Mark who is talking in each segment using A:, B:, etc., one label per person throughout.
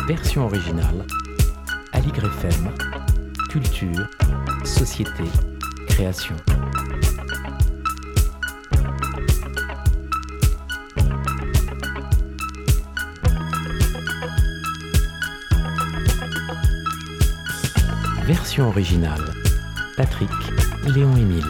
A: Version originale, Aligre FM, culture, société, création. Version originale, Patrick Léon-Émile.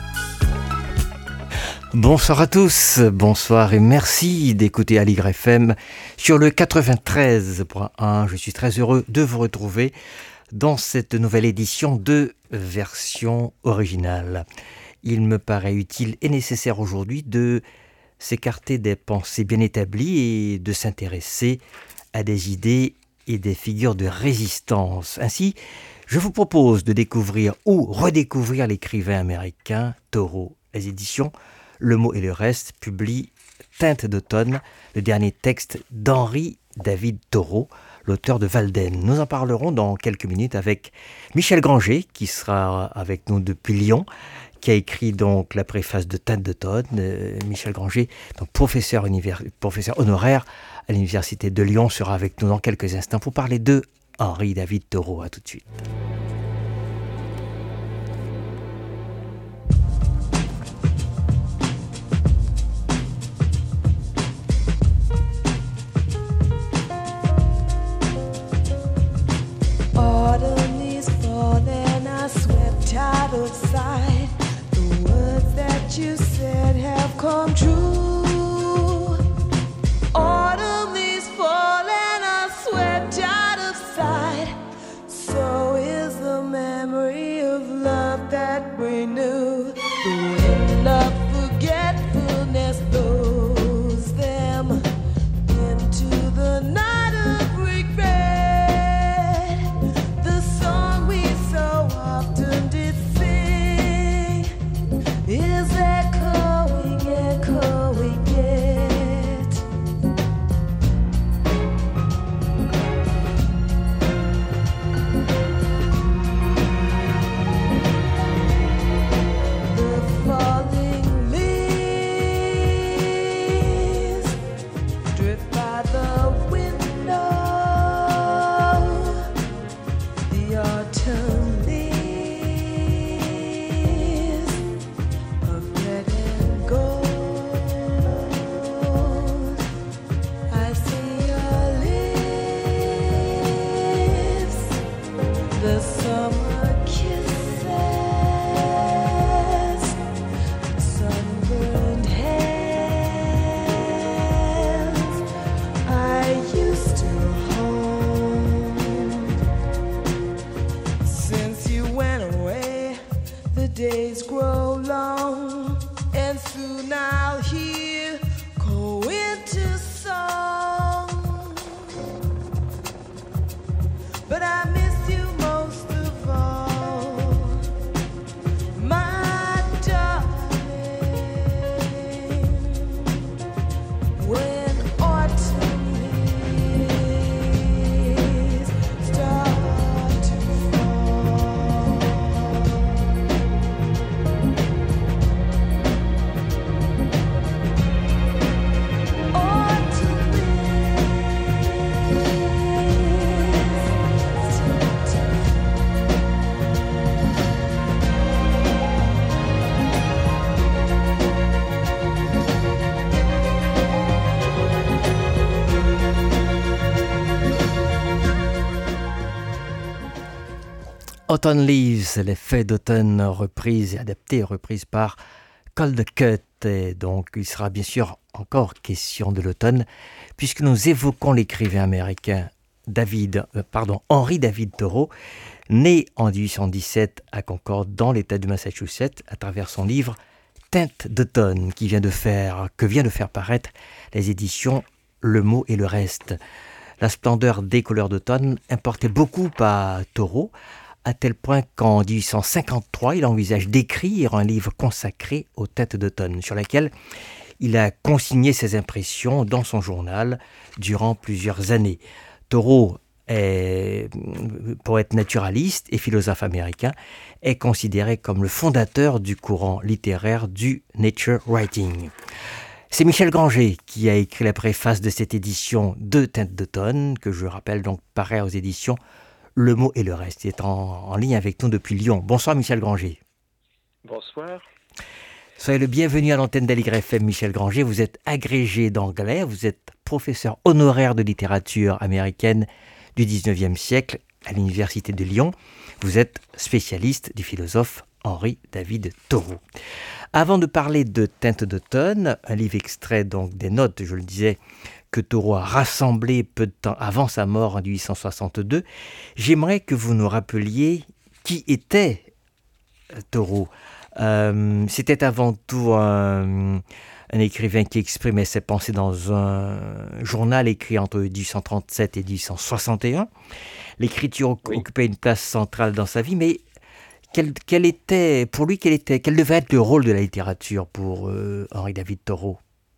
B: Bonsoir à tous, bonsoir et merci d'écouter Aligre FM sur le 93.1. Je suis très heureux de vous retrouver dans cette nouvelle édition de Version originale. Il me paraît utile et nécessaire aujourd'hui de s'écarter des pensées bien établies et de s'intéresser à des idées et des figures de résistance. Ainsi, je vous propose de découvrir ou redécouvrir l'écrivain américain Thoreau. Les éditions Le Mot et le Reste publient Teinte d'automne, le dernier texte d'Henri David Thoreau, l'auteur de Walden. Nous en parlerons dans quelques minutes avec Michel Granger, qui sera avec nous depuis Lyon, qui a écrit donc la préface de Teinte d'automne. Michel Granger, donc professeur honoraire à l'Université de Lyon, sera avec nous dans quelques instants pour parler de Henri David Thoreau. À tout de suite.
C: Autumn is falling, I swept out of sight. The words that you said have come true. Autumn is falling, I swept out of sight. So is the memory of love that we knew. The wind of forgetfulness blows them into the night of regret. The song we so often did sing is echoing yet. The falling leaves drift by the window. The autumn leaves of red and gold. I see your lips, the summer kisses, sunburned hands I used to hold. Since you went away, the days grow long, and soon I'll hear co-winter song. But I miss you most of all, my darling. When autumn leaves start to fall. Autumn leaves start to
B: Autumn Leaves, les fées d'automne reprises et adaptées, reprises par Cold Cut. Et donc, il sera bien sûr encore question de l'automne, puisque nous évoquons l'écrivain américain Henri David Thoreau, né en 1817 à Concord, dans l'État du Massachusetts, à travers son livre Teinte d'automne, que vient de faire paraître les éditions Le Mot et le Reste. La splendeur des couleurs d'automne importait beaucoup à Thoreau, à tel point qu'en 1853, il envisage d'écrire un livre consacré aux teintes d'automne, sur lequel il a consigné ses impressions dans son journal durant plusieurs années. Thoreau est poète naturaliste et philosophe américain, est considéré comme le fondateur du courant littéraire du nature writing. C'est Michel Granger qui a écrit la préface de cette édition de Teintes d'automne, que je rappelle donc paraît aux éditions Le Mot et le Reste. Il est en ligne avec nous depuis Lyon. Bonsoir Michel Granger.
D: Bonsoir.
B: Soyez le bienvenu à l'antenne d'Aligre FM, Michel Granger. Vous êtes agrégé d'anglais, vous êtes professeur honoraire de littérature américaine du 19e siècle à l'Université de Lyon. Vous êtes spécialiste du philosophe Henri David Thoreau. Avant de parler de Teintes d'automne, un livre extrait donc des notes, je le disais, que Thoreau a rassemblé peu de temps avant sa mort en 1862, j'aimerais que vous nous rappeliez qui était Thoreau. C'était avant tout un écrivain qui exprimait ses pensées dans un journal écrit entre 1837 et 1861. L'écriture occupait une place centrale dans sa vie, mais quel devait être le rôle de la littérature pour Henri David Thoreau?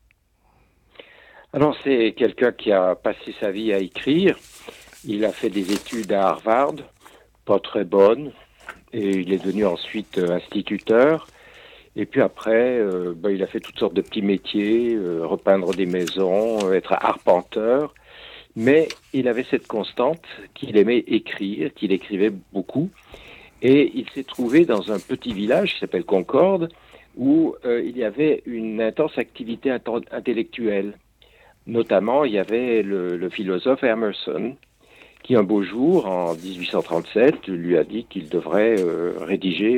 D: Alors, c'est quelqu'un qui a passé sa vie à écrire. Il a fait des études à Harvard, pas très bonnes, et il est devenu ensuite instituteur. Et puis après, il a fait toutes sortes de petits métiers, repeindre des maisons, être arpenteur. Mais il avait cette constante qu'il aimait écrire, qu'il écrivait beaucoup. Et il s'est trouvé dans un petit village qui s'appelle Concorde, où il y avait une intense activité intellectuelle. Notamment, il y avait le philosophe Emerson, qui un beau jour, en 1837, lui a dit qu'il devrait rédiger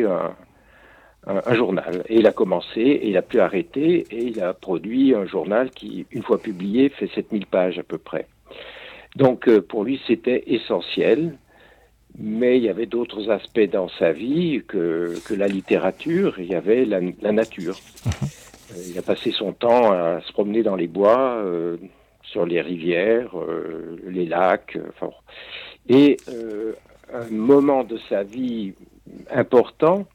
D: un journal. Et il a commencé, et il a pu arrêter, et il a produit un journal qui, une fois publié, fait 7000 pages à peu près. Donc, pour lui, c'était essentiel. Mais il y avait d'autres aspects dans sa vie que la littérature. Il y avait la nature. Il a passé son temps à se promener dans les bois, sur les rivières, les lacs. Et un moment de sa vie important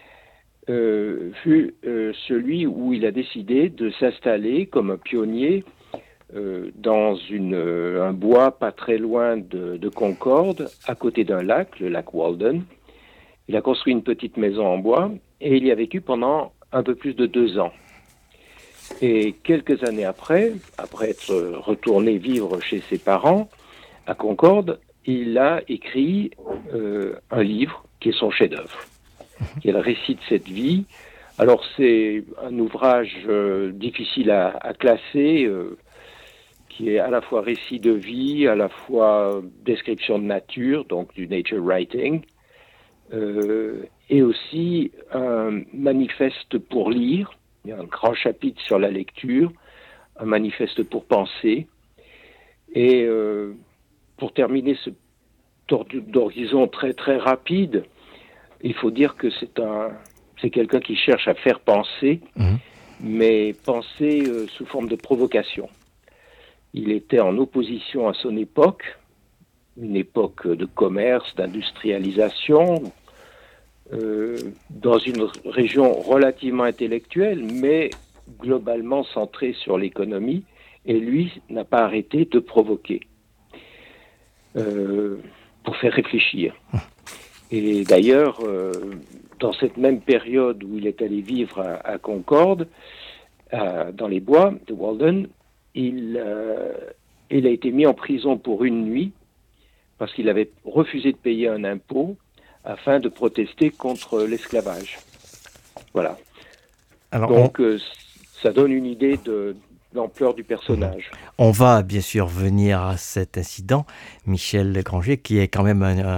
D: fut celui où il a décidé de s'installer comme un pionnier dans un bois pas très loin de Concorde, à côté d'un lac, le lac Walden. Il a construit une petite maison en bois et il y a vécu pendant un peu plus de 2 ans. Et quelques années après être retourné vivre chez ses parents à Concorde, il a écrit un livre qui est son chef-d'œuvre, qui est le récit de cette vie. Alors c'est un ouvrage difficile à classer, qui est à la fois récit de vie, à la fois description de nature, donc du nature writing, et aussi un manifeste pour lire. Il y a un grand chapitre sur la lecture, un manifeste pour penser. Et pour terminer ce tour d'horizon très très rapide, il faut dire que c'est quelqu'un qui cherche à faire penser, mais penser sous forme de provocation. Il était en opposition à son époque, une époque de commerce, d'industrialisation, dans une région relativement intellectuelle, mais globalement centrée sur l'économie, et lui n'a pas arrêté de provoquer pour faire réfléchir. Et d'ailleurs, dans cette même période où il est allé vivre à Concorde, dans les bois de Walden, il a été mis en prison pour une nuit parce qu'il avait refusé de payer un impôt afin de protester contre l'esclavage. Voilà. Alors, donc, ça donne une idée de l'ampleur du personnage.
B: On va bien sûr venir à cet incident, Michel Granger, qui est quand même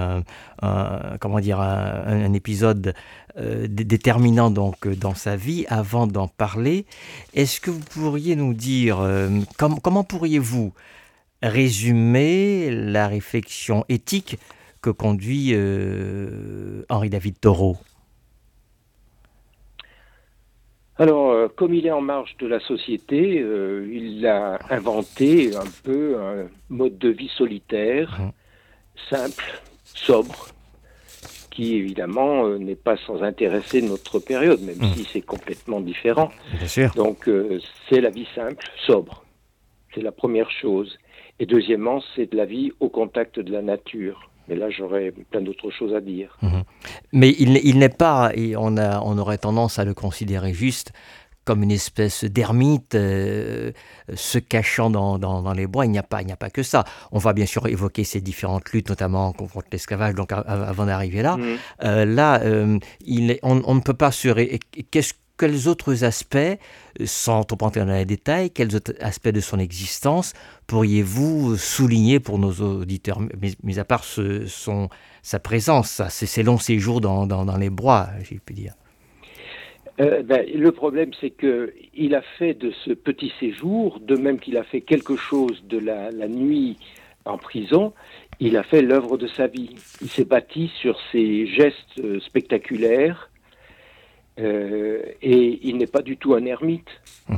B: un épisode déterminant donc dans sa vie. Avant d'en parler, est-ce que vous pourriez nous dire comment pourriez-vous résumer la réflexion éthique que conduit Henri David Thoreau?
D: Alors, comme il est en marge de la société, il a inventé un peu un mode de vie solitaire, simple, sobre, qui évidemment n'est pas sans intéresser notre période, même si c'est complètement différent.
B: Bien sûr.
D: Donc, c'est la vie simple, sobre. C'est la première chose. Et deuxièmement, c'est de la vie au contact de la nature. Mais là, j'aurais plein d'autres choses à dire.
B: Mais il n'est pas, et on aurait tendance à le considérer juste comme une espèce d'ermite se cachant dans les bois. Il n'y a pas que ça. On va bien sûr évoquer ces différentes luttes, notamment contre l'esclavage, donc avant d'arriver là. On ne peut pas quels autres aspects, sans trop entrer dans les détails, quels autres aspects de son existence pourriez-vous souligner pour nos auditeurs, mis à part sa présence, ses longs séjours dans les bois, j'ai pu dire?
D: Le problème, c'est qu'il a fait de ce petit séjour, de même qu'il a fait quelque chose de la nuit en prison, il a fait l'œuvre de sa vie. Il s'est bâti sur ses gestes spectaculaires et il n'est pas du tout un ermite.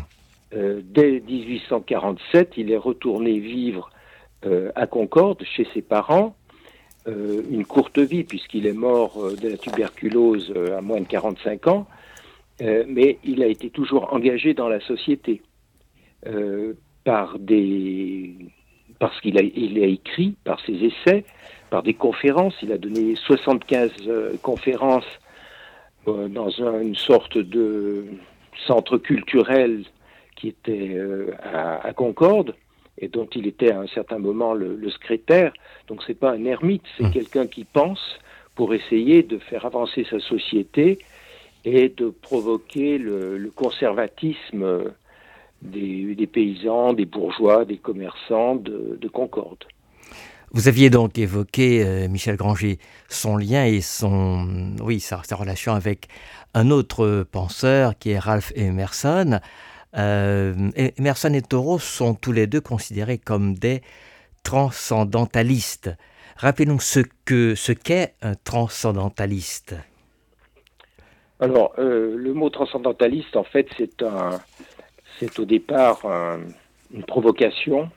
D: Dès 1847, il est retourné vivre à Concorde, chez ses parents, une courte vie, puisqu'il est mort de la tuberculose à moins de 45 ans, mais il a été toujours engagé dans la société parce qu'il a écrit, par ses essais, par des conférences. Il a donné 75 conférences dans une sorte de centre culturel qui était à Concorde, et dont il était à un certain moment le secrétaire. Donc c'est pas un ermite, c'est quelqu'un qui pense pour essayer de faire avancer sa société et de provoquer le conservatisme des paysans, des bourgeois, des commerçants de Concorde.
B: Vous aviez donc évoqué, Michel Granger, son lien et sa relation avec un autre penseur qui est Ralph Emerson. Emerson et Thoreau sont tous les deux considérés comme des transcendantalistes. Rappelez-nous ce qu'est un transcendentaliste.
D: Alors, le mot transcendentaliste, en fait, c'est au départ une provocation,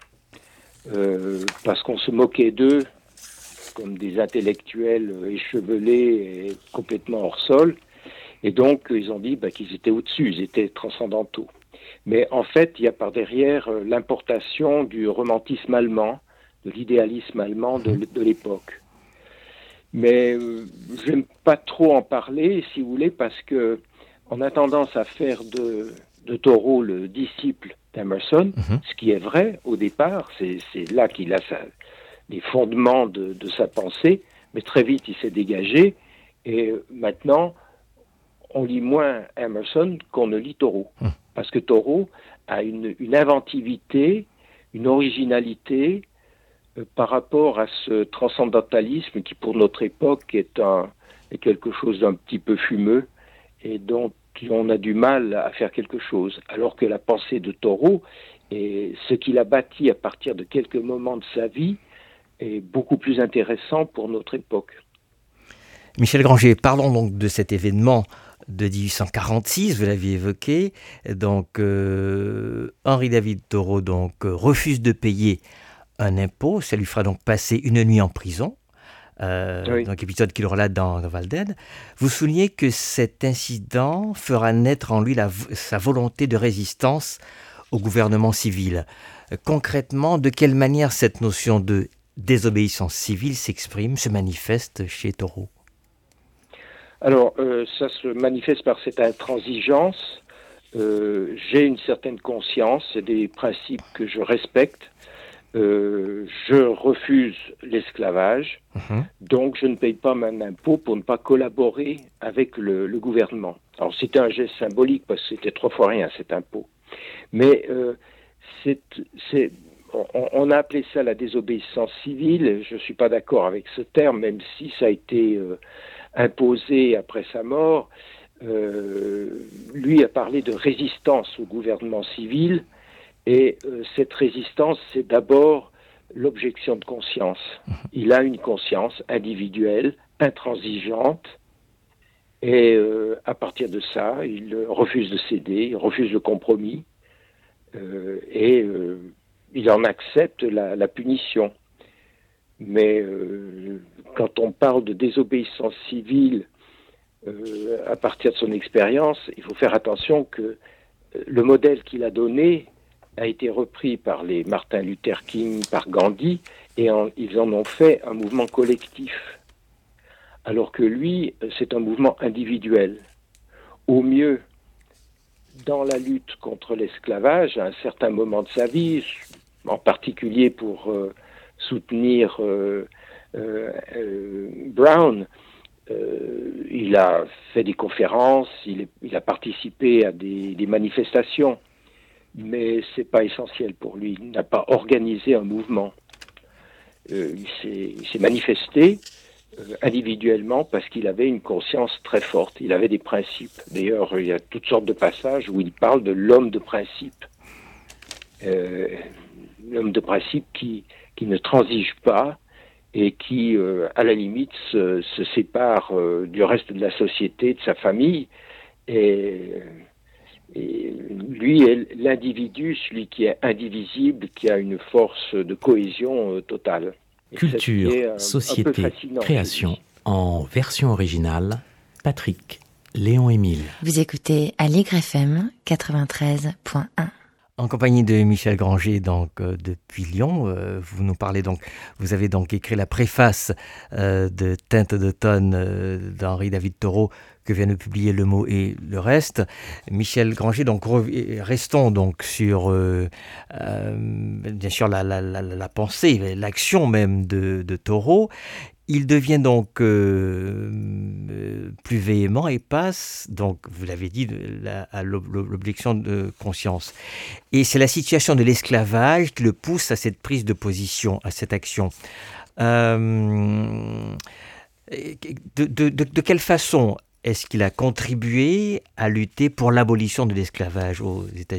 D: parce qu'on se moquait d'eux comme des intellectuels échevelés et complètement hors sol, et donc ils ont dit qu'ils étaient au-dessus, ils étaient transcendantaux. Mais en fait, il y a par derrière l'importation du romantisme allemand, de l'idéalisme allemand de l'époque. Mais je n'aime pas trop en parler, si vous voulez, parce que on a tendance à faire de Thoreau le disciple d'Emerson, ce qui est vrai au départ, c'est là qu'il a les fondements de sa pensée, mais très vite il s'est dégagé, et maintenant on lit moins Emerson qu'on ne lit Thoreau, parce que Thoreau a une inventivité, une originalité par rapport à ce transcendantalisme qui pour notre époque est quelque chose d'un petit peu fumeux et dont on a du mal à faire quelque chose, alors que la pensée de Thoreau et ce qu'il a bâti à partir de quelques moments de sa vie est beaucoup plus intéressant pour notre époque.
B: Michel Granger, parlons donc de cet événement de 1846, vous l'aviez évoqué. Donc Henri David Thoreau refuse de payer un impôt, ça lui fera donc passer une nuit en prison.
D: Oui.
B: Donc épisode qu'il relate dans Walden. Vous soulignez que cet incident fera naître en lui sa volonté de résistance au gouvernement civil. Concrètement, de quelle manière cette notion de désobéissance civile s'exprime, se manifeste chez Thoreau?
D: Alors, ça se manifeste par cette intransigeance. J'ai une certaine conscience, c'est des principes que je respecte. Je refuse l'esclavage, donc je ne paye pas mon impôt pour ne pas collaborer avec le gouvernement. Alors c'était un geste symbolique parce que c'était 3 fois rien cet impôt. Mais on a appelé ça la désobéissance civile. Je ne suis pas d'accord avec ce terme, même si ça a été imposé après sa mort. Lui a parlé de résistance au gouvernement civil. Et cette résistance, c'est d'abord l'objection de conscience. Il a une conscience individuelle, intransigeante, et à partir de ça, il refuse de céder, il refuse le compromis, et il en accepte la punition. Mais quand on parle de désobéissance civile à partir de son expérience, il faut faire attention que le modèle qu'il a donné a été repris par les Martin Luther King, par Gandhi, et ils en ont fait un mouvement collectif. Alors que lui, c'est un mouvement individuel. Au mieux, dans la lutte contre l'esclavage à un certain moment de sa vie, en particulier pour soutenir Brown. Il a fait des conférences, il a participé à des manifestations, mais c'est pas essentiel pour lui. Il n'a pas organisé un mouvement. Il s'est manifesté individuellement parce qu'il avait une conscience très forte. Il avait des principes. D'ailleurs, il y a toutes sortes de passages où il parle de l'homme de principe. L'homme de principe qui ne transige pas et qui, à la limite, se sépare du reste de la société, de sa famille. Et lui est l'individu, celui qui est indivisible, qui a une force de cohésion totale. Et
A: Culture, société, création. En version originale, Patrick Léon-Émile.
E: Vous écoutez Aligre FM 93.1.
B: En compagnie de Michel Granger, donc depuis Lyon, vous nous parlez donc. Vous avez donc écrit la préface de Teintes d'automne d'Henri David Thoreau, que vient de publier Le Mot et le Reste. Michel Granger, donc restons donc sur bien sûr la pensée, l'action même de Thoreau. Il devient donc plus véhément et passe, donc vous l'avez dit, à l'objection de conscience. Et c'est la situation de l'esclavage qui le pousse à cette prise de position, à cette action. De quelle façon est-ce qu'il a contribué à lutter pour l'abolition de l'esclavage aux États-Unis ?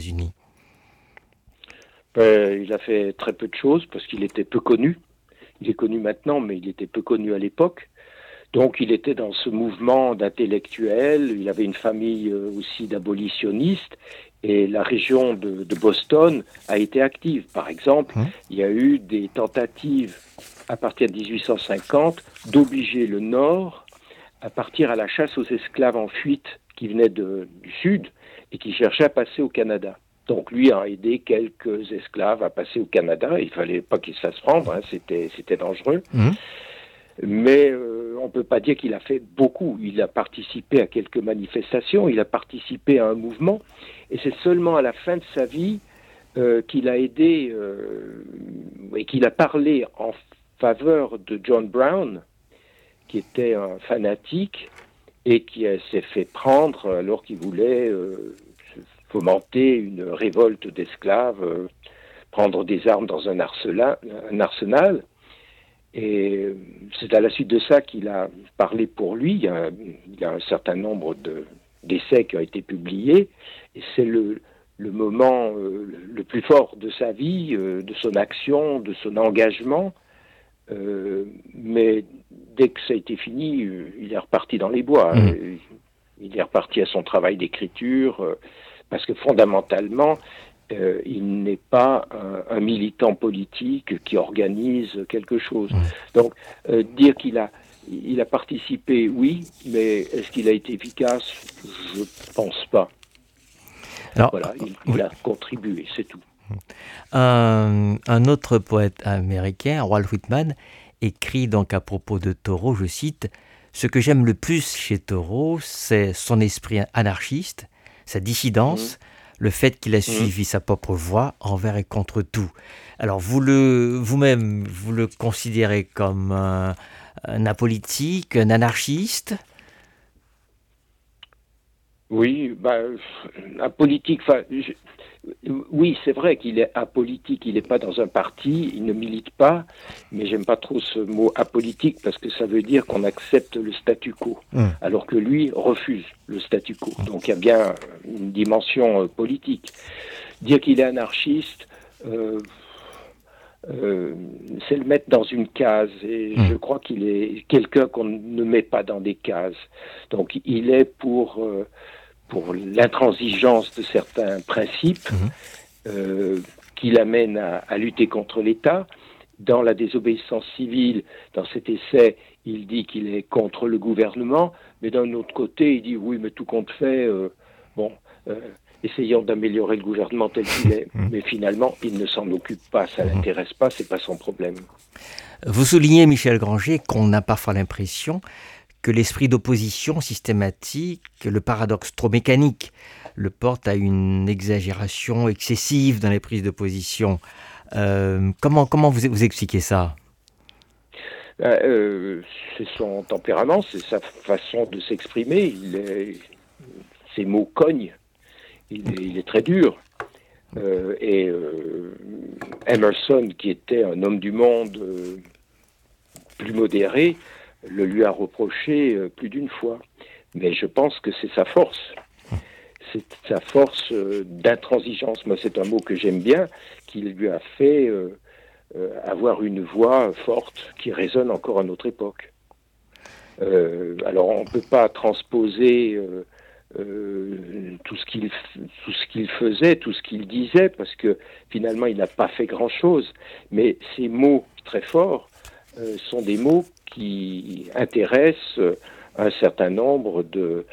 D: Il a fait très peu de choses parce qu'il était peu connu. Il est connu maintenant, mais il était peu connu à l'époque. Donc il était dans ce mouvement d'intellectuels, il avait une famille aussi d'abolitionnistes, et la région de Boston a été active. Par exemple, il y a eu des tentatives à partir de 1850 d'obliger le Nord à partir à la chasse aux esclaves en fuite qui venaient du Sud et qui cherchaient à passer au Canada. Donc lui a aidé quelques esclaves à passer au Canada. Il fallait pas qu'ils se fassent prendre, c'était dangereux. Mais on peut pas dire qu'il a fait beaucoup. Il a participé à quelques manifestations, il a participé à un mouvement. Et c'est seulement à la fin de sa vie qu'il a aidé et qu'il a parlé en faveur de John Brown, qui était un fanatique et qui s'est fait prendre alors qu'il voulait fomenter une révolte d'esclaves, prendre des armes dans un arsenal. Et c'est à la suite de ça qu'il a parlé pour lui. Il y a un certain nombre d'essais qui ont été publiés. Et c'est le moment le plus fort de sa vie, de son action, de son engagement. Mais dès que ça a été fini, il est reparti dans les bois. Il est reparti à son travail d'écriture, parce que fondamentalement, il n'est pas un militant politique qui organise quelque chose. Donc, dire qu'il a participé, oui, mais est-ce qu'il a été efficace ? Je pense pas. Alors, voilà, il a contribué, c'est tout.
B: Un autre poète américain, Walt Whitman, écrit donc à propos de Thoreau, je cite, « Ce que j'aime le plus chez Thoreau, c'est son esprit anarchiste, sa dissidence, le fait qu'il a suivi sa propre voie envers et contre tout. » Alors vous-même, vous le considérez comme un apolitique, un anarchiste ?
D: Oui, apolitique, oui, c'est vrai qu'il est apolitique, il n'est pas dans un parti, il ne milite pas, mais j'aime pas trop ce mot apolitique parce que ça veut dire qu'on accepte le statu quo, alors que lui refuse le statu quo. Donc il y a bien une dimension politique. Dire qu'il est anarchiste, c'est le mettre dans une case, et je crois qu'il est quelqu'un qu'on ne met pas dans des cases. Donc il est pour l'intransigeance de certains principes qui l'amènent à lutter contre l'État. Dans la désobéissance civile, dans cet essai, il dit qu'il est contre le gouvernement, mais d'un autre côté, il dit oui, mais tout compte fait, essayons d'améliorer le gouvernement tel qu'il est. Mais finalement, il ne s'en occupe pas, ça l'intéresse pas, c'est pas son problème.
B: Vous soulignez, Michel Granger, qu'on a parfois l'impression que l'esprit d'opposition systématique, le paradoxe trop mécanique, le porte à une exagération excessive dans les prises de position. Comment vous expliquez ça ?
D: C'est son tempérament, c'est sa façon de s'exprimer. Ses mots cognent. Il est très dur. Emerson, qui était un homme du monde plus modéré, le lui a reproché plus d'une fois. Mais je pense que c'est sa force. C'est sa force d'intransigeance. Moi, c'est un mot que j'aime bien, qui lui a fait avoir une voix forte qui résonne encore à notre époque. Alors, on ne peut pas transposer tout ce qu'il faisait, tout ce qu'il disait, parce que finalement, il n'a pas fait grand-chose. Mais ces mots très forts sont des mots qui intéressent un certain nombre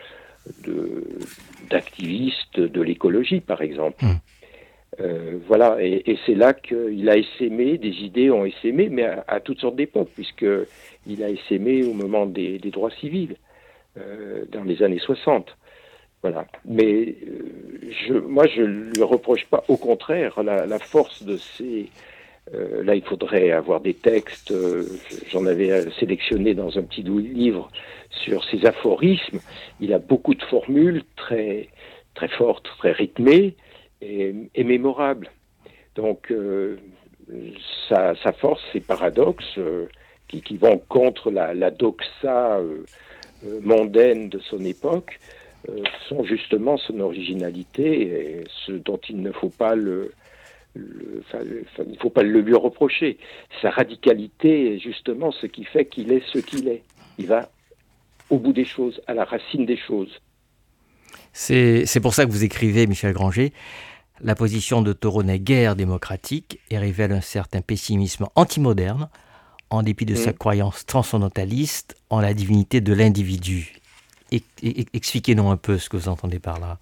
D: d'activistes de l'écologie, par exemple. Voilà, et c'est là qu'il a essaimé, des idées ont essaimé, mais à toutes sortes d'époques, puisqu'il a essaimé au moment des droits civils, dans les années 60. Voilà. Mais moi, je ne lui reproche pas, au contraire, la force de ces... là, il faudrait avoir des textes, j'en avais sélectionné dans un petit livre sur ces aphorismes. Il a beaucoup de formules très, très fortes, très rythmées et mémorables. Donc, sa force, ces paradoxes qui vont contre la doxa mondaine de son époque, sont justement son originalité et ce dont il ne faut pas il ne faut pas le lui reprocher. Sa radicalité est justement ce qui fait qu'il est ce qu'il est. Il va au bout des choses, à la racine des choses.
B: C'est pour ça que vous écrivez, Michel Granger, la position de Thoreau n'est guère démocratique et révèle un certain pessimisme antimoderne, en dépit de sa croyance transcendentaliste en la divinité de l'individu. Expliquez-nous un peu ce que vous entendez par là.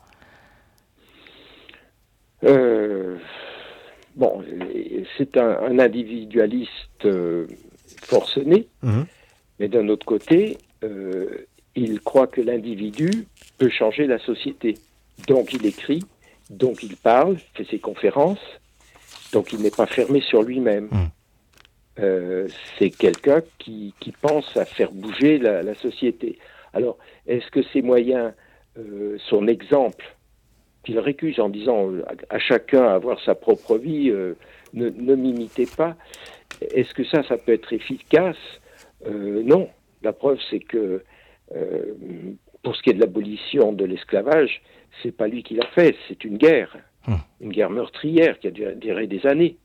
D: Bon, c'est un individualiste forcené, mais d'un autre côté, il croit que l'individu peut changer la société. Donc il écrit, donc il parle, fait ses conférences, donc il n'est pas fermé sur lui-même. C'est quelqu'un qui pense à faire bouger la société. Alors, est-ce que ces moyens, son exemple, qu'il récuse en disant à chacun avoir sa propre vie, ne m'imitez pas, est-ce que ça peut être efficace ? Non. La preuve, c'est que pour ce qui est de l'abolition de l'esclavage, c'est pas lui qui l'a fait, c'est une guerre meurtrière qui a duré des années.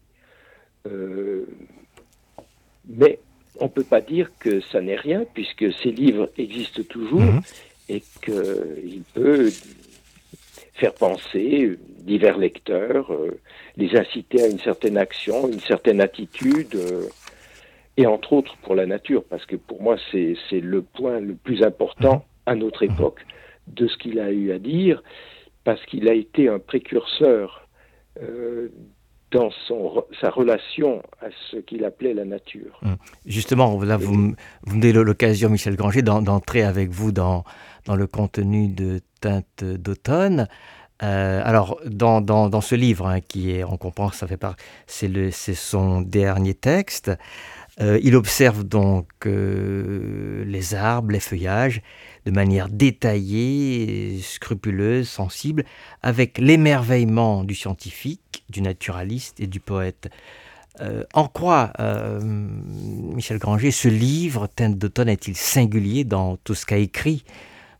D: Mais on ne peut pas dire que ça n'est rien, puisque ces livres existent toujours et qu'il peut faire penser divers lecteurs, les inciter à une certaine action, une certaine attitude, et entre autres pour la nature, parce que pour moi c'est le point le plus important à notre époque de ce qu'il a eu à dire, parce qu'il a été un précurseur dans sa relation à ce qu'il appelait la nature.
B: Justement, là, vous me donnez l'occasion, Michel Granger, d'entrer avec vous dans le contenu de Teintes d'automne. Alors, dans ce livre, qui est, on comprend, c'est son dernier texte. Il observe donc les arbres, les feuillages, de manière détaillée, scrupuleuse, sensible, avec l'émerveillement du scientifique, du naturaliste et du poète. En quoi, Michel Granger, ce livre, Teintes d'automne, est-il singulier dans tout ce qu'a écrit Thoreau ?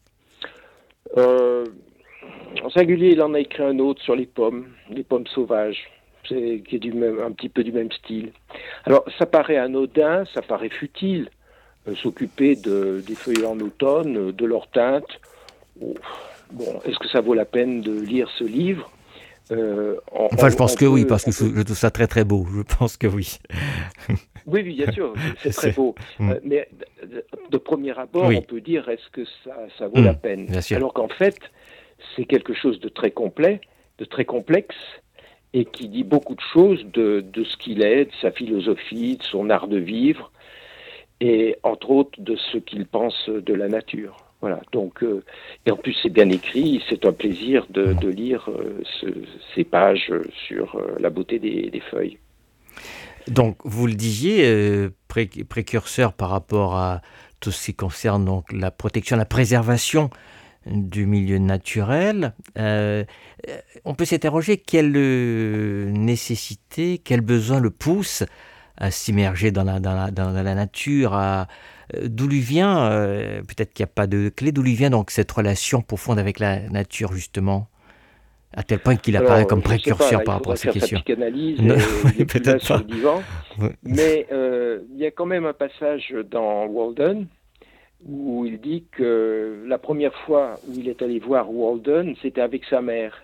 D: En singulier, il en a écrit un autre sur les pommes sauvages, qui est un petit peu du même style. Alors, ça paraît anodin, ça paraît futile, s'occuper des feuilles en automne, de leurs teintes. Bon, est-ce que ça vaut la peine de lire ce livre ?
B: Je pense que oui, parce que je trouve ça très très beau. Je pense que oui.
D: Oui, bien sûr, c'est très beau. Mais de premier abord, on peut dire, est-ce que ça vaut la peine ? Alors qu'en fait, c'est quelque chose de très complet, de très complexe, et qui dit beaucoup de choses de ce qu'il est, de sa philosophie, de son art de vivre. et entre autres de ce qu'il pense de la nature. Voilà. Donc, et en plus c'est bien écrit, c'est un plaisir de lire ces pages sur la beauté des feuilles.
B: Donc, vous le disiez, précurseur par rapport à tout ce qui concerne donc, la protection, la préservation du milieu naturel. On peut s'interroger quelle nécessité, quel besoin le pousse à s'immerger dans la nature, d'où lui vient, peut-être qu'il n'y a pas de clé, d'où lui vient donc cette relation profonde avec la nature justement, à tel point qu'il apparaît comme précurseur par rapport à ces questions.
D: Il faudrait faire sa psychanalyse,
B: Oui, peut-être
D: sur le divan. Oui. Mais il y a quand même un passage dans Walden où il dit que la première fois où il est allé voir Walden, c'était avec sa mère.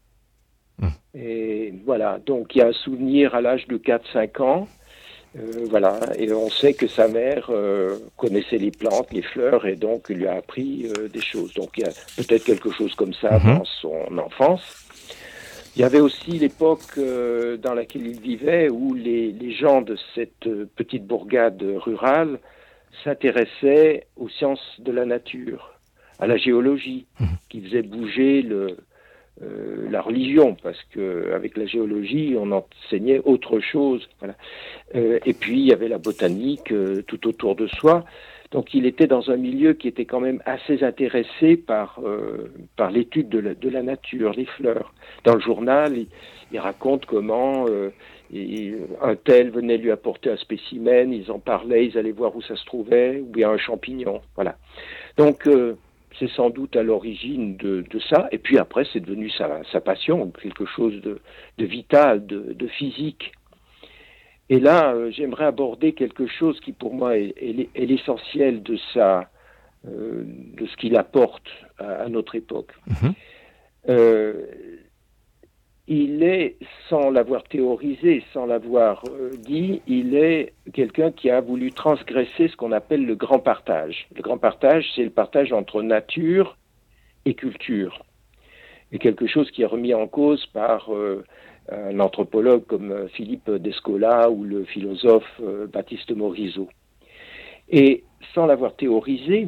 D: Et voilà, donc il y a un souvenir à l'âge de 4-5 ans. Voilà, et on sait que sa mère connaissait les plantes, les fleurs, et donc lui a appris des choses. Donc il y a peut-être quelque chose comme ça dans son enfance. Il y avait aussi l'époque dans laquelle il vivait où les gens de cette petite bourgade rurale s'intéressaient aux sciences de la nature, à la géologie, qui faisait bouger la religion, parce qu'avec la géologie, on enseignait autre chose. Voilà. Et puis, il y avait la botanique tout autour de soi. Donc, il était dans un milieu qui était quand même assez intéressé par l'étude de la nature, les fleurs. Dans le journal, il raconte comment un tel venait lui apporter un spécimen, ils en parlaient, ils allaient voir où ça se trouvait, ou bien un champignon. Voilà. Donc, c'est sans doute à l'origine de ça. Et puis après, c'est devenu sa passion, quelque chose de vital, de physique. Et là, j'aimerais aborder quelque chose qui, pour moi, est l'essentiel de ce qu'il apporte à notre époque. Il est, sans l'avoir théorisé, sans l'avoir dit, il est quelqu'un qui a voulu transgresser ce qu'on appelle le grand partage. Le grand partage, c'est le partage entre nature et culture. Et quelque chose qui est remis en cause par un anthropologue comme Philippe Descola ou le philosophe Baptiste Morisot. Et sans l'avoir théorisé,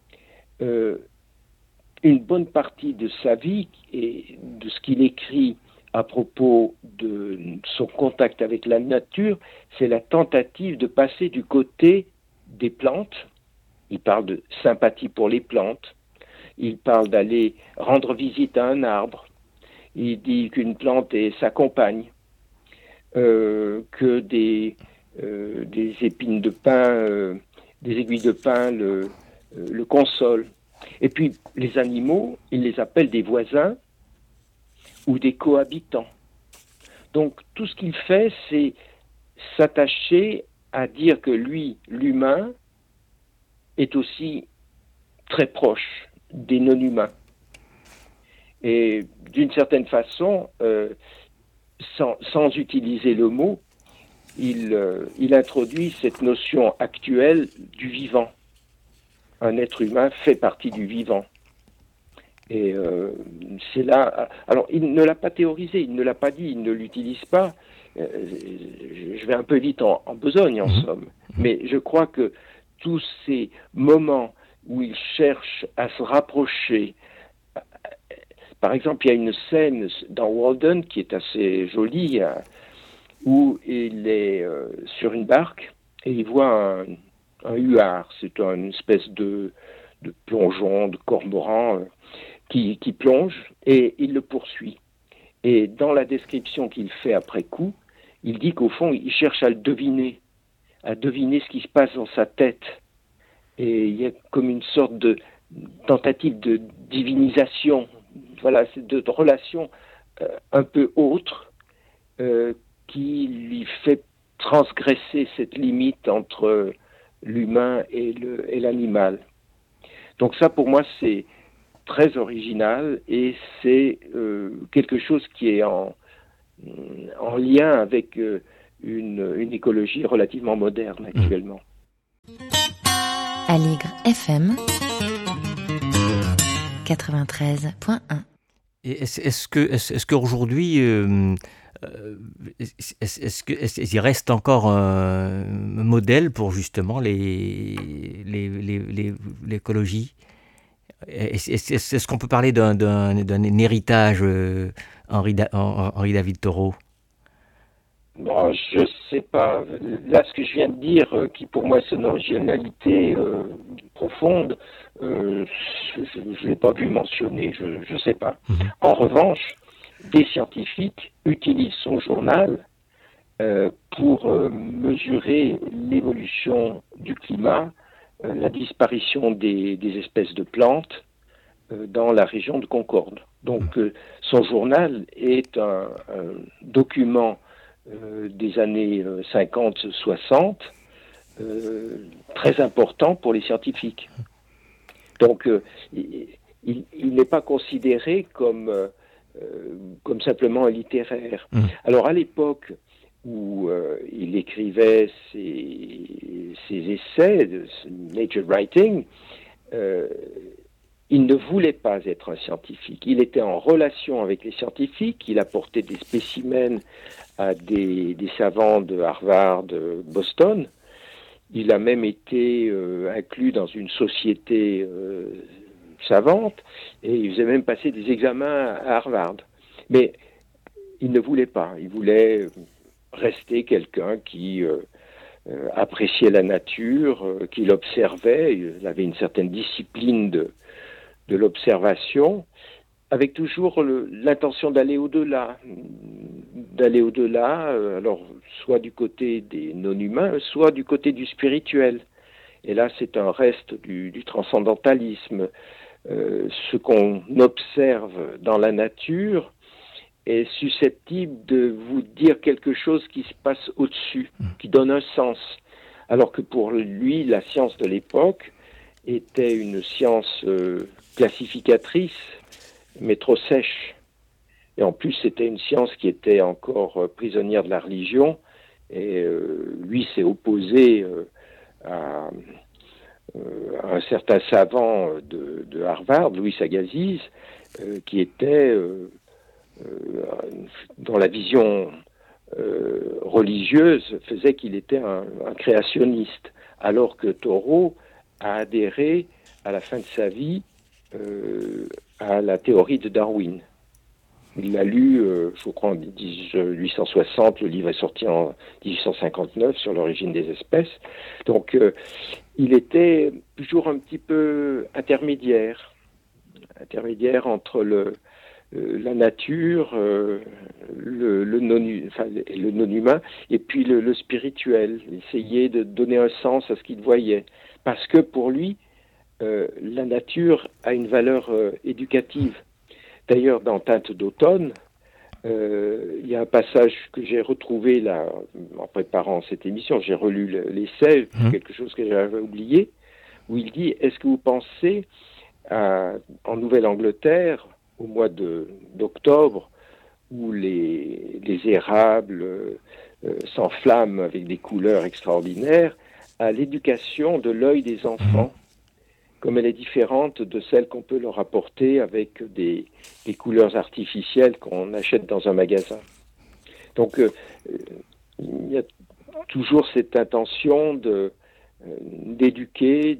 D: une bonne partie de sa vie et de ce qu'il écrit à propos de son contact avec la nature, c'est la tentative de passer du côté des plantes. Il parle de sympathie pour les plantes. Il parle d'aller rendre visite à un arbre. Il dit qu'une plante est sa compagne, que des épines de pin, des aiguilles de pin le consolent. Et puis les animaux, il les appelle des voisins ou des cohabitants. Donc tout ce qu'il fait, c'est s'attacher à dire que lui, l'humain, est aussi très proche des non-humains. Et d'une certaine façon, sans utiliser le mot, il introduit cette notion actuelle du vivant. Un être humain fait partie du vivant. Et c'est là... Alors, il ne l'a pas théorisé, il ne l'a pas dit, il ne l'utilise pas. Je vais un peu vite en besogne, en somme. Mais je crois que tous ces moments où il cherche à se rapprocher... Par exemple, il y a une scène dans Walden qui est assez jolie, où il est sur une barque et il voit un huard. C'est une espèce de plongeon, de cormoran qui plonge et il le poursuit. Et dans la description qu'il fait après coup, il dit qu'au fond, il cherche à le deviner, à deviner ce qui se passe dans sa tête. Et il y a comme une sorte de tentative de divinisation, voilà, de relation un peu autre qui lui fait transgresser cette limite entre l'humain et l'animal. Donc ça, pour moi, c'est très original et c'est quelque chose qui est en lien avec une écologie relativement moderne actuellement.
E: Aligre FM 93.1.
B: Et est-ce qu'aujourd'hui, est-ce qu'il reste encore un modèle pour justement l'écologie? Est-ce qu'on peut parler d'un héritage Henri David Thoreau?
D: Bon, je sais pas. Là, ce que je viens de dire, qui pour moi c'est une originalité profonde, je ne l'ai pas pu mentionner, je ne sais pas. En revanche, des scientifiques utilisent son journal pour mesurer l'évolution du climat, la disparition des espèces de plantes dans la région de Concorde. Donc, son journal est un document des années 50-60, très important pour les scientifiques. Donc, il n'est pas considéré comme simplement un littéraire. Alors, à l'époque où il écrivait ses essais, Nature Writing, il ne voulait pas être un scientifique. Il était en relation avec les scientifiques, il apportait des spécimens à des savants de Harvard, de Boston. Il a même été inclus dans une société savante et il faisait même passer des examens à Harvard. Mais il ne voulait pas. Il voulait rester quelqu'un qui appréciait la nature, qui l'observait. Il avait une certaine discipline de l'observation, avec toujours l'intention d'aller au-delà, alors soit du côté des non-humains, soit du côté du spirituel. Et là, c'est un reste du transcendantalisme. Ce qu'on observe dans la nature est susceptible de vous dire quelque chose qui se passe au-dessus, qui donne un sens. Alors que pour lui, la science de l'époque était une science classificatrice, mais trop sèche. Et en plus, c'était une science qui était encore prisonnière de la religion. Et lui s'est opposé à un certain savant de Harvard, Louis Agassiz, qui était dans la vision religieuse, faisait qu'il était un créationniste, alors que Thoreau a adhéré à la fin de sa vie à la théorie de Darwin. Il l'a lu, je crois, en 1860, le livre est sorti en 1859 sur l'origine des espèces. Donc, il était toujours un petit peu intermédiaire entre la nature, le non-humain, et puis le spirituel. Il essayait de donner un sens à ce qu'il voyait. Parce que pour lui, la nature a une valeur éducative. D'ailleurs, dans Teintes d'automne, il y a un passage que j'ai retrouvé là, en préparant cette émission, j'ai relu l'essai, quelque chose que j'avais oublié, où il dit, est-ce que vous pensez en Nouvelle-Angleterre, au mois d'octobre, où les érables s'enflamment avec des couleurs extraordinaires, à l'éducation de l'œil des enfants, comme elle est différente de celle qu'on peut leur apporter avec des couleurs artificielles qu'on achète dans un magasin. Donc, il y a toujours cette intention d'éduquer,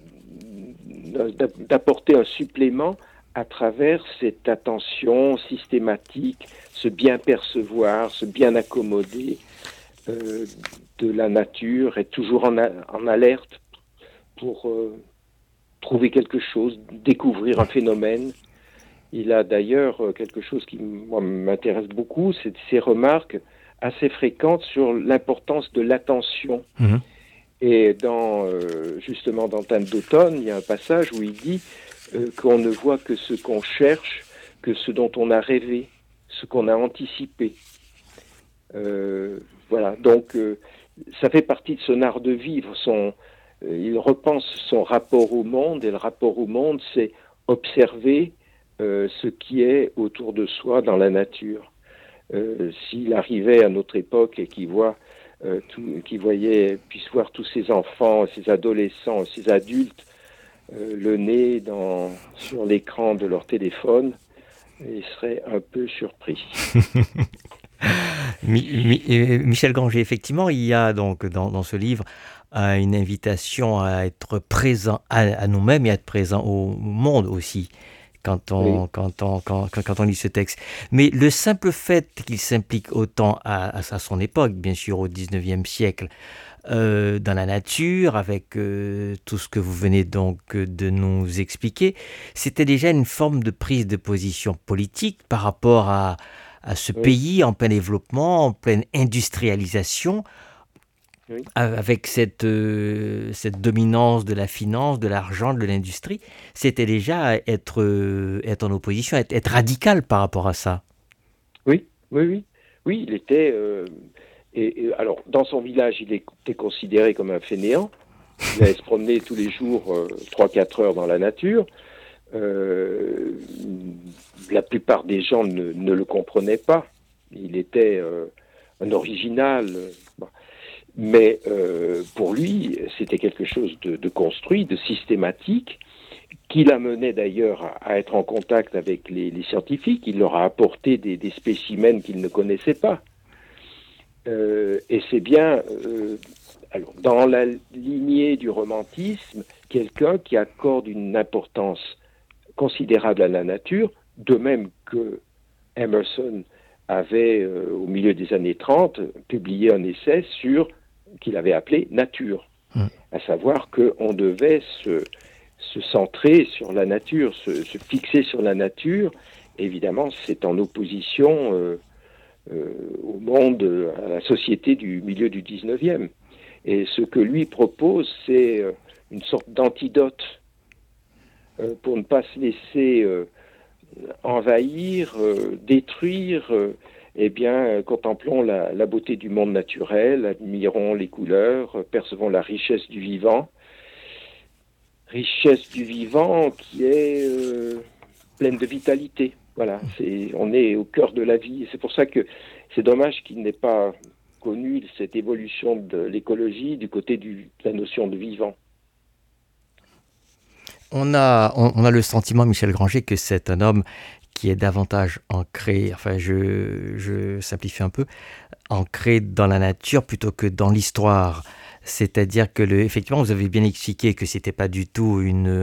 D: d'apporter un supplément à travers cette attention systématique, ce bien percevoir, ce bien accommoder de la nature, et toujours en alerte pour trouver quelque chose, découvrir un phénomène. Il a d'ailleurs quelque chose qui m'intéresse beaucoup, c'est ses remarques assez fréquentes sur l'importance de l'attention. Et justement dans Teintes d'automne, il y a un passage où il dit qu'on ne voit que ce qu'on cherche, que ce dont on a rêvé, ce qu'on a anticipé. Voilà, donc ça fait partie de son art de vivre. Il repense son rapport au monde, et le rapport au monde, c'est observer ce qui est autour de soi dans la nature. S'il arrivait à notre époque et qu'il puisse voir tous ces enfants, ces adolescents, ces adultes, le nez sur l'écran de leur téléphone, il serait un peu surpris.
B: Michel Granger, effectivement, il y a donc dans ce livre une invitation à être présent à nous-mêmes et à être présent au monde aussi. Quand on lit ce texte. Mais le simple fait qu'il s'implique autant à son époque, bien sûr au 19e siècle, dans la nature, avec tout ce que vous venez donc de nous expliquer, c'était déjà une forme de prise de position politique par rapport à ce pays en plein développement, en pleine industrialisation, avec cette dominance de la finance, de l'argent, de l'industrie. C'était déjà être en opposition, être radical par rapport à ça.
D: Oui, il était... alors, dans son village, il était considéré comme un fainéant. Il allait se promener tous les jours 3-4 heures dans la nature. La plupart des gens ne le comprenaient pas. Il était un original. Mais pour lui, c'était quelque chose de construit, de systématique, qui l'amenait d'ailleurs à être en contact avec les scientifiques. Il leur a apporté des spécimens qu'ils ne connaissaient pas. Et c'est bien, alors, dans la lignée du romantisme, quelqu'un qui accorde une importance considérable à la nature, de même que Emerson avait, au milieu des années 30, publié un essai qu'il avait appelé Nature, à savoir qu'on devait se centrer sur la nature, se fixer sur la nature. Évidemment, c'est en opposition au monde, à la société du milieu du 19e. Et ce que lui propose, c'est une sorte d'antidote pour ne pas se laisser envahir, détruire. Contemplons la beauté du monde naturel, admirons les couleurs, percevons la richesse du vivant. Richesse du vivant qui est pleine de vitalité. Voilà, on est au cœur de la vie. Et c'est pour ça que c'est dommage qu'il n'ait pas connu cette évolution de l'écologie du côté de la notion de vivant.
B: On a le sentiment, Michel Granger, que c'est un homme qui est davantage ancré, enfin je simplifie un peu, ancré dans la nature plutôt que dans l'histoire. C'est-à-dire que, effectivement, vous avez bien expliqué que c'était pas du tout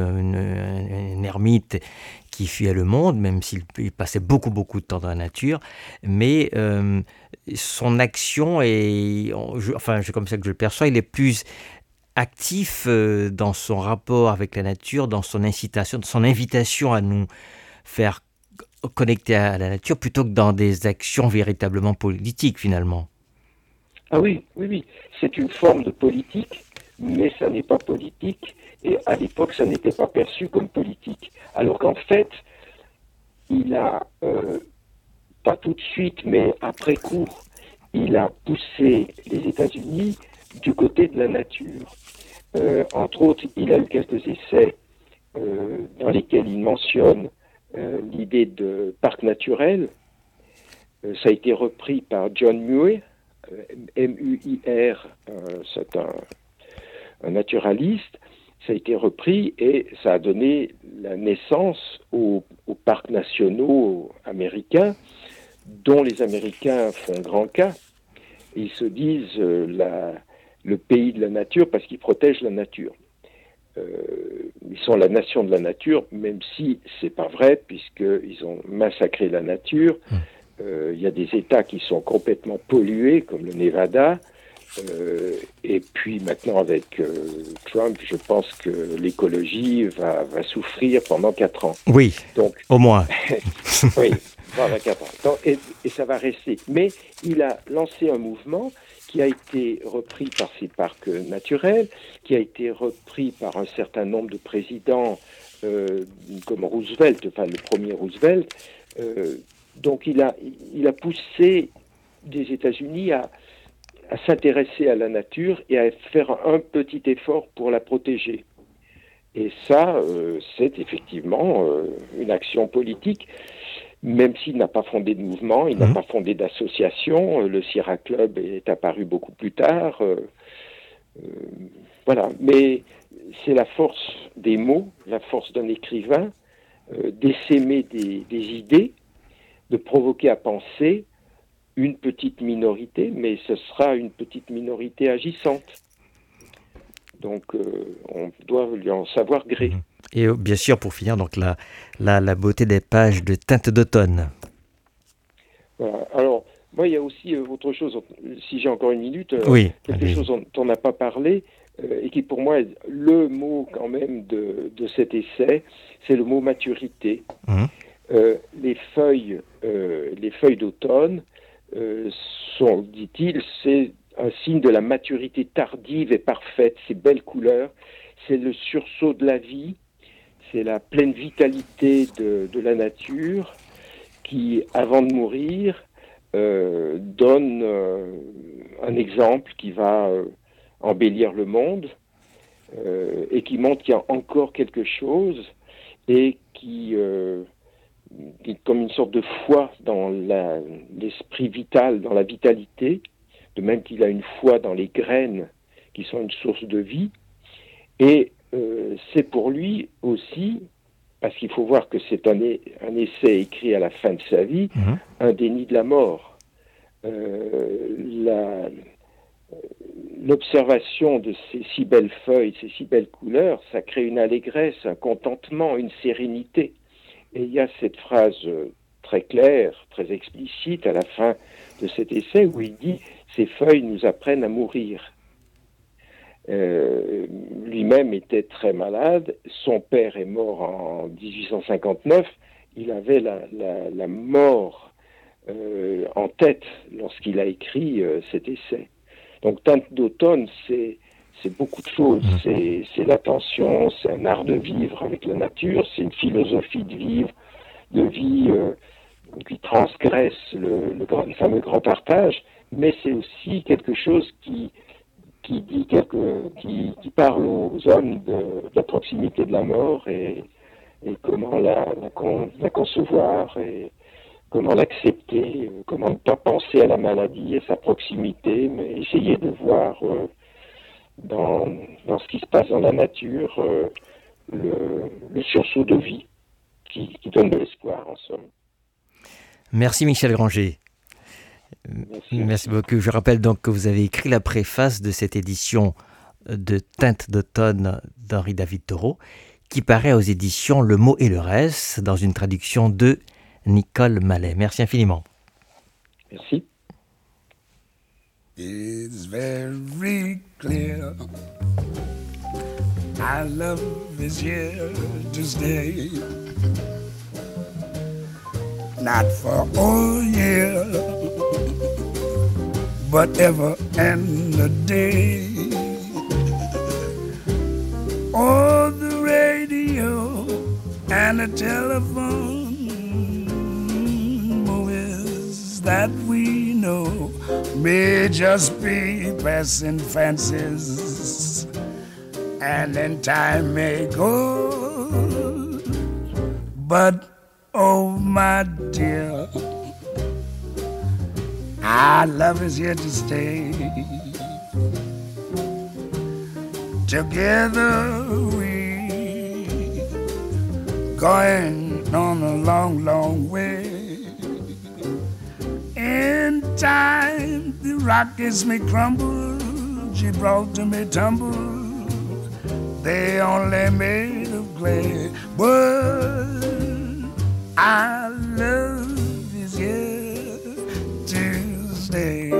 B: une ermite qui fuyait le monde, même s'il passait beaucoup de temps dans la nature, mais son action est, c'est comme ça que je le perçois, il est plus actif dans son rapport avec la nature, dans son incitation, son invitation à nous faire connecter à la nature, plutôt que dans des actions véritablement politiques, finalement.
D: Ah oui, c'est une forme de politique, mais ça n'est pas politique, et à l'époque, ça n'était pas perçu comme politique. Alors qu'en fait, il a, pas tout de suite, mais après coup, il a poussé les États-Unis du côté de la nature. Entre autres, il a eu quelques essais dans lesquels il mentionne l'idée de parc naturel. Ça a été repris par John Muir, M-U-I-R, c'est un naturaliste. Ça a été repris et ça a donné la naissance aux parcs nationaux américains, dont les Américains font grand cas. Ils se disent le pays de la nature parce qu'ils protègent la nature. Ils sont la nation de la nature, même si c'est pas vrai, puisqu'ils ont massacré la nature. Il y a des États qui sont complètement pollués, comme le Nevada. Et puis maintenant, avec Trump, je pense que l'écologie va souffrir pendant 4 ans.
B: Oui, donc, au moins.
D: Oui, pendant 4 ans. Donc, et ça va rester. Mais il a lancé un mouvement qui a été repris par ces parcs naturels, qui a été repris par un certain nombre de présidents, comme Roosevelt, enfin le premier Roosevelt. Donc il a poussé des États-Unis à s'intéresser à la nature et à faire un petit effort pour la protéger. Et ça, c'est effectivement une action politique, même s'il n'a pas fondé de mouvement, il n'a pas fondé d'association. Le Sierra Club est apparu beaucoup plus tard. Voilà. Mais c'est la force des mots, la force d'un écrivain, d'essaimer des idées, de provoquer à penser, une petite minorité, mais ce sera une petite minorité agissante. Donc, on doit lui en savoir gré.
B: Et bien sûr, pour finir, donc la beauté des pages de Teintes d'automne.
D: Voilà. Alors, moi, il y a aussi autre chose, si j'ai encore une minute, quelque chose dont on n'a pas parlé, et qui pour moi est le mot quand même de cet essai, c'est le mot maturité. Les feuilles d'automne sont, dit-il, c'est un signe de la maturité tardive et parfaite, ces belles couleurs, c'est le sursaut de la vie, c'est la pleine vitalité de la nature qui, avant de mourir, donne un exemple qui va embellir le monde et qui montre qu'il y a encore quelque chose et qui est comme une sorte de foi dans l'esprit vital, dans la vitalité, de même qu'il a une foi dans les graines qui sont une source de vie. Et c'est pour lui aussi, parce qu'il faut voir que c'est un essai écrit à la fin de sa vie, un déni de la mort. L'observation de ces si belles feuilles, ces si belles couleurs, ça crée une allégresse, un contentement, une sérénité. Et il y a cette phrase très claire, très explicite à la fin de cet essai où il dit « Ces feuilles nous apprennent à mourir ». Lui-même était très malade, son père est mort en 1859, il avait la mort en tête lorsqu'il a écrit cet essai. Donc Teintes d'automne, c'est beaucoup de choses, c'est l'attention, c'est un art de vivre avec la nature, c'est une philosophie de vie qui transgresse le fameux grand partage, mais c'est aussi quelque chose qui parle aux hommes de la proximité de la mort et comment la concevoir et comment l'accepter, comment ne pas penser à la maladie et sa proximité, mais essayer de voir dans ce qui se passe dans la nature le sursaut de vie qui donne de l'espoir en somme.
B: Merci Michel Granger. Merci beaucoup. Je rappelle donc que vous avez écrit la préface de cette édition de Teintes d'automne d'Henri David Thoreau, qui paraît aux éditions Le Mot et le Reste, dans une traduction de Nicole Mallet. Merci infiniment.
D: Merci.
F: It's very clear. Our love is here to stay. Not for a year, but ever and a day. Oh, the radio and the telephone, movies that we know may just be passing fancies, and then time may go, but oh, my dear, our love is here to stay. Together we going on a long, long way. In time, the Rockies may crumble, Gibraltar may tumble. They only made of clay, but our love is here to stay.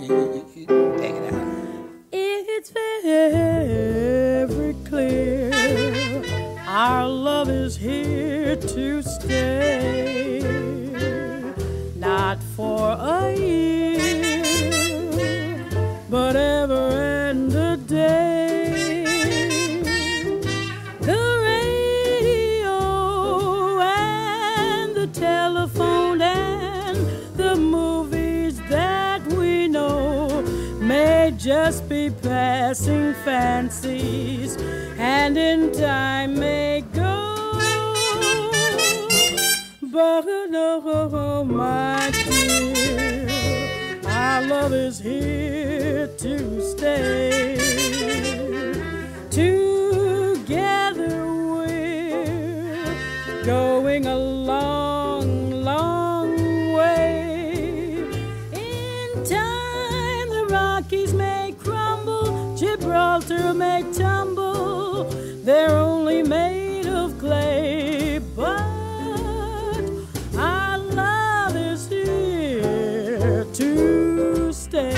C: It's very clear our love is here to stay. Not for a year, but ever and a day. Telephone and the movies that we know may just be passing fancies and in time may go, but oh my dear, our love is here to stay. Together we're going along, long way.
G: Gibraltar may tumble, they're only made of clay, but our love is here to stay.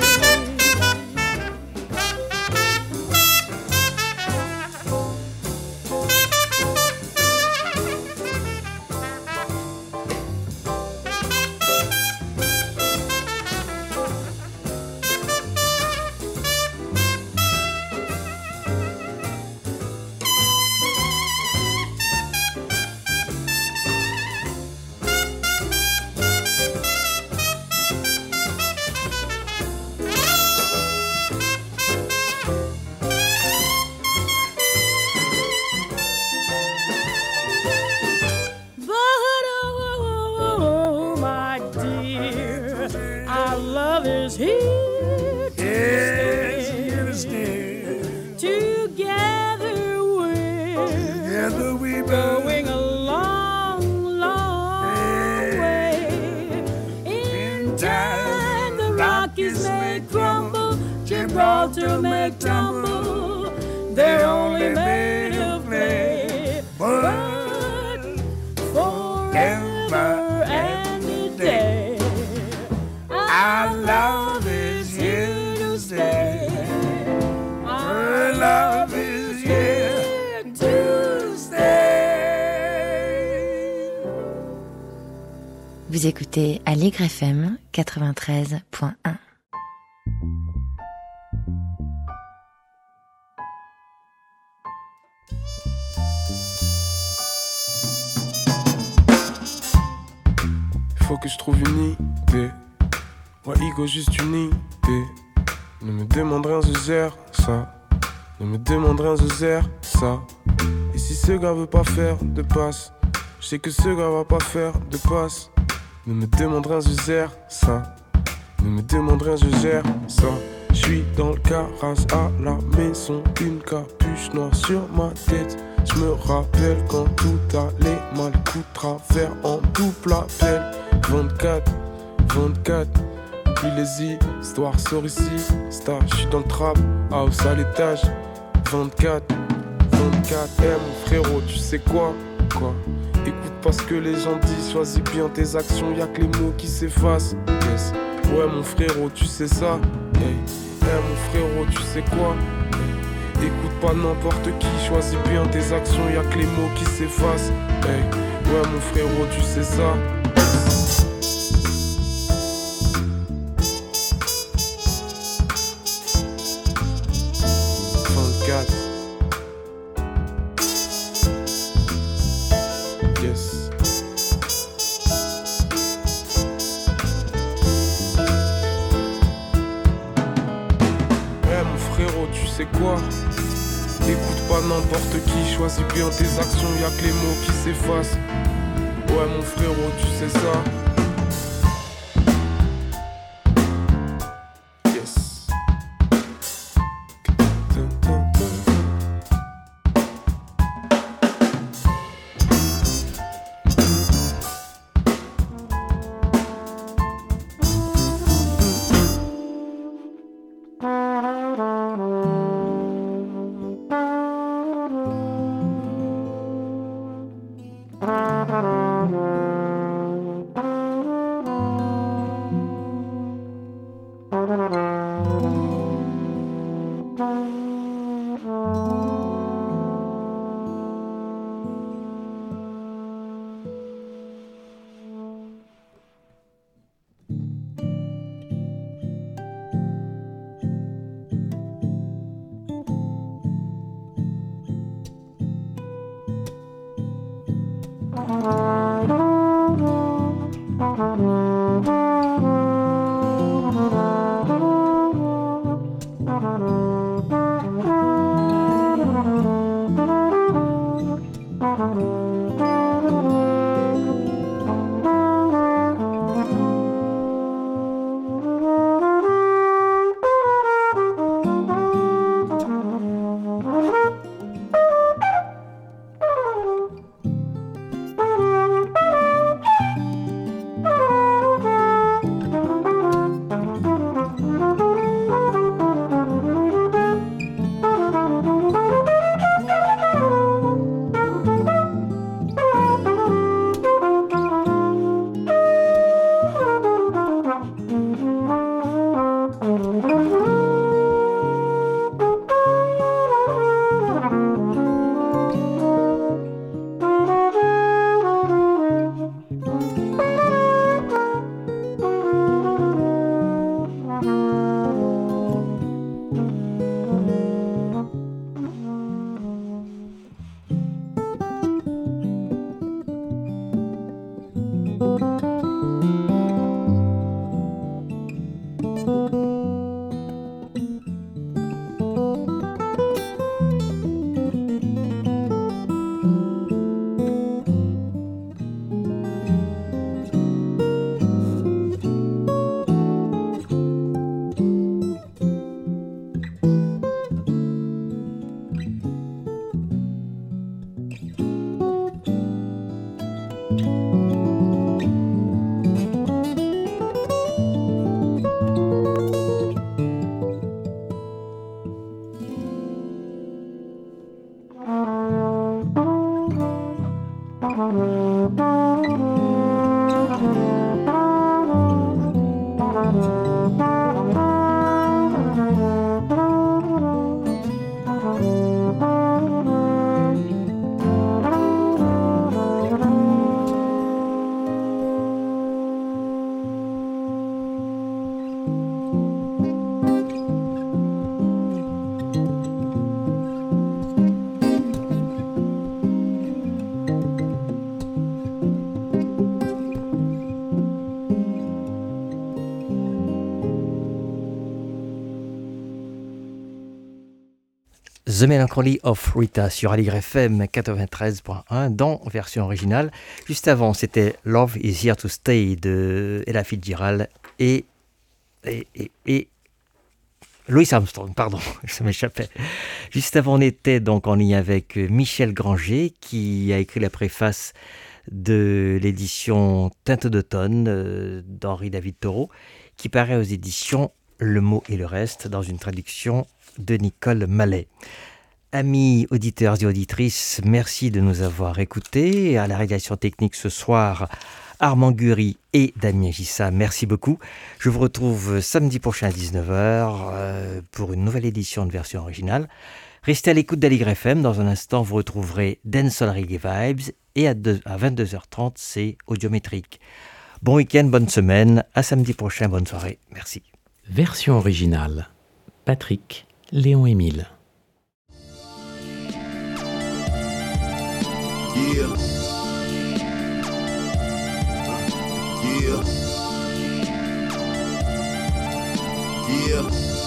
G: Gibraltar may tumble, they're only made of clay, but forever and a day, our love is here to stay. Our love is here to stay.
E: Vous écoutez Aligre FM 93.1.
H: Faut que je trouve une idée. Ouais, Igo, juste une idée. Ne me demande rien, je gère ça. Ne me demande rien, je gère ça. Et si ce gars veut pas faire de passe, je sais que ce gars va pas faire de passe. Ne me demande rien, je gère ça. Ne me demande rien, je gère ça. Je suis dans le garage à la maison, une capuche noire sur ma tête. Je me rappelle quand tout allait mal, coup de travers en double appel. 24, puis les histoires sortent ici, star, je suis dans le trap, house à l'étage. 24, mon frérot, tu sais quoi, écoute pas ce que les gens disent, choisis bien tes actions, y'a que les mots qui s'effacent, yes. Ouais mon frérot, tu sais ça, hey mon frérot, tu sais quoi, hey. Écoute pas n'importe qui, choisis bien tes actions, y'a que les mots qui s'effacent, hey. Ouais mon frérot, tu sais ça. 24. Yes. Ouais mon frérot, tu sais quoi? Écoute pas n'importe qui, choisis bien tes actions, y'a que les mots qui s'effacent. Ouais mon frérot, tu sais ça.
B: The Melancholy of Rita sur Aligre FM 93.1 dans version originale. Juste avant, c'était Love is Here to Stay de Ella Fitzgerald et Louis Armstrong, pardon, ça m'échappait. Juste avant, on était donc en ligne avec Michel Granger qui a écrit la préface de l'édition Teinte d'automne d'Henri David Thoreau qui paraît aux éditions Le Mot et le Reste dans une traduction de Nicole Mallet. Amis auditeurs et auditrices, merci de nous avoir écoutés. À la réalisation technique ce soir, Armand Gury et Damien Gissa, merci beaucoup. Je vous retrouve samedi prochain à 19h pour une nouvelle édition de version originale. Restez à l'écoute d'Aligre FM. Dans un instant, vous retrouverez Dancehall Reggae Vibes et à 22h30, c'est Audiométrique. Bon week-end, bonne semaine. À samedi prochain, bonne soirée. Merci.
A: Version originale. Patrick Léon-Émile.
I: Yeah. Yeah. Yeah.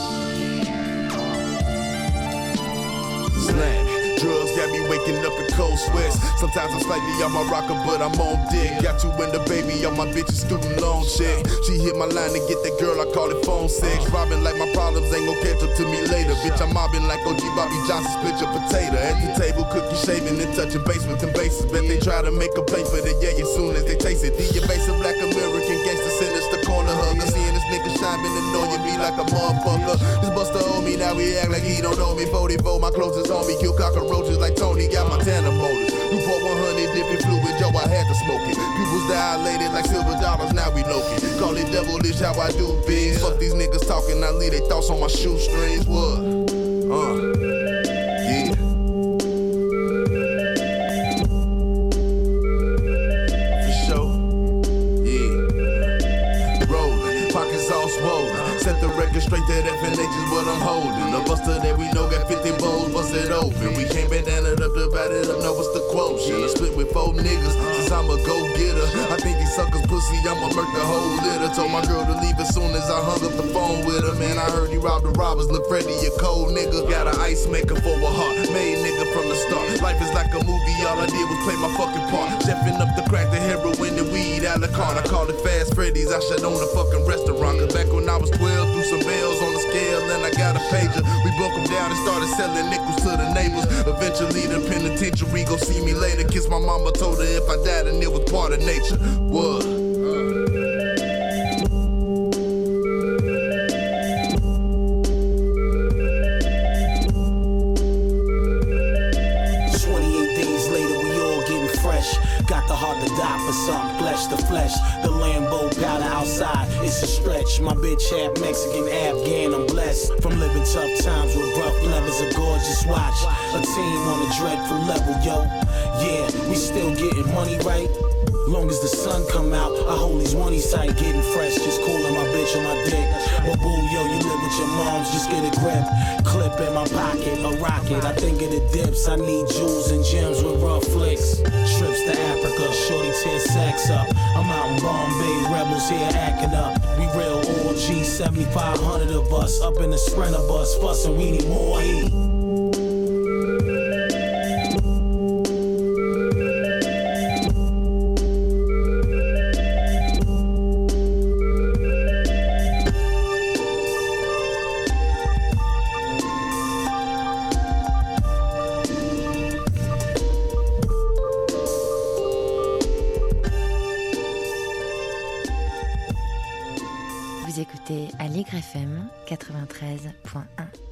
I: Slam. Drugs got me waking up in cold sweats. Sometimes I'm slightly off my rocker, but I'm on dick. Got you and the baby on my bitch's student loan check. She hit my line to get that girl, I call it phone sex. Robbing like my problems ain't gon' catch up to me later. Bitch, I'm mobbing like OG Bobby Johnson, split your potato. At the table, cookie shaving and touching base with them bases. Bet they try to make a play for the yeah as soon as they taste it. The evasive black American gangster sinister corner hugger. Seeing this nigga shine, been annoying me like a motherfucker. This buster owe me, now we act like he don't know me. 44, my clothes is on me, kill cockroaches like Tony, got Montana motors. Newport 100, dipping fluid, yo, I had to smoke it. People's dilated like silver dollars, now we loking. Call it devilish how I do biz. Fuck these niggas talking, I leave they thoughts on my shoestrings. What? Yeah. For sure. Yeah. Rolling, pockets all swollen. Set the record straight, that FNH is what I'm holding. The buster that we know got 50 bowls busted open. We can't bandana it up, divide it up, know what's the quotient. I split with 4 niggas, since I'm a go-getter. I think these suckers pussy, I'ma murk the whole litter. Told my girl to leave as soon as I hung up the phone with her. Man, I heard he robbed the robbers, look Freddy, a cold nigga. Got an ice maker for a heart, made nigga from the start. Life is like a movie, all I did was play my fucking part. Chefing up the crack, the heroin, the weed, a la carte. I call it Fast Freddy's, I should own a fucking restaurant. Cause back when I was 12, threw some bells on the scale and I got a pager. We broke them down and started selling nickels to the neighbors. Eventually the penitentiary gon' see me later. Kiss my mama, told her if I died and it was part of nature. What?
J: Flesh to flesh, the Lambo powder outside, it's a stretch. My bitch half Mexican, Afghan, I'm blessed. From living tough times with rough levers, a gorgeous watch. A team on a dreadful level, yo. Yeah, we still getting money right. Long as the sun come out, I hold these one tight, getting fresh, just cooling my bitch on my dick. But boo, yo, you live with your moms, just get a grip. Clip in my pocket, a rocket. I think of the dips, I need jewels and gems with rough flicks. Trips to Africa, shorty tear sex up. I'm out in Bombay, rebels here acting up. We real OG, 7,500 of us, up in the Sprinter bus, fussing, we need more heat.
E: Vous écoutez Aligre FM 93.1.